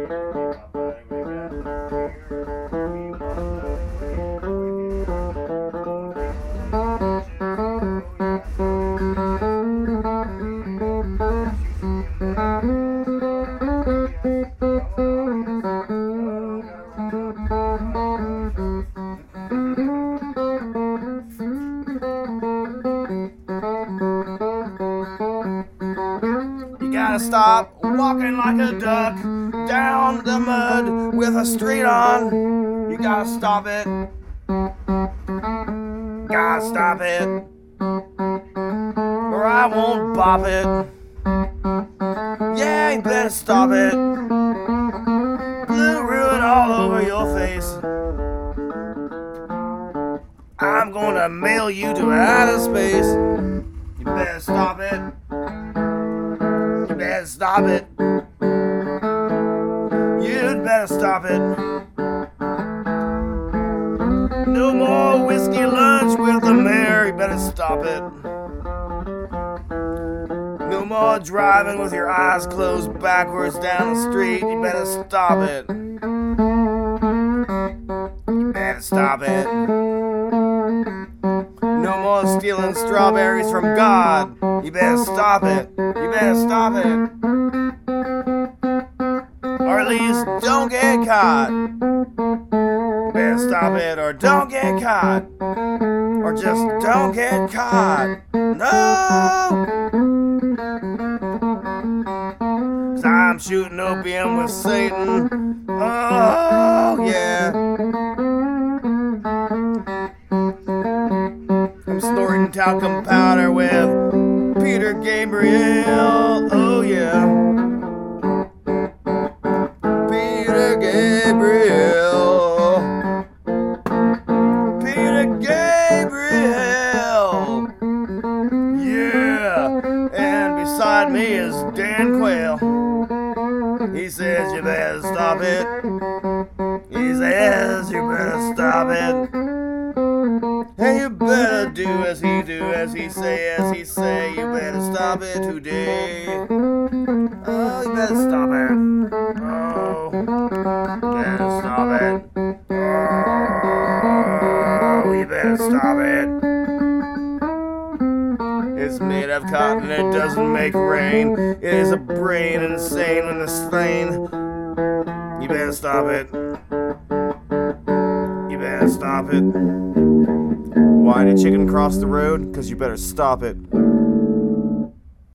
Gotta stop walking like a duck down the mud with a street on. You gotta stop it. Gotta stop it, or I won't bop it. Yeah, you better stop it. Blue ruin all over your face. I'm gonna mail you to outer space. You better stop it. You better stop it. You'd better stop it. No more whiskey lunch with the mayor. You better stop it. No more driving with your eyes closed backwards down the street. You better stop it. You better stop it. No more stealing strawberries from God. You better stop it. You better stop it. Or at least don't get caught. You better stop it, or don't get caught. Or just don't get caught. No! 'Cause I'm shooting opium with Satan. Oh, yeah. I'm snorting talcum powder with Peter Gabriel. Oh, yeah. Peter Gabriel. Peter Gabriel. Yeah. And beside me is Dan Quayle. He says you better stop it. He says you better stop it. And you better do as he do, as he say, you better stop it today. Oh, you better stop it. Oh, you better stop it. Oh, you better stop it. It's made of cotton, it doesn't make rain. It is a brain insane when it's slain. You better stop it. You better stop it. Why did chicken cross the road? 'Cause you better stop it.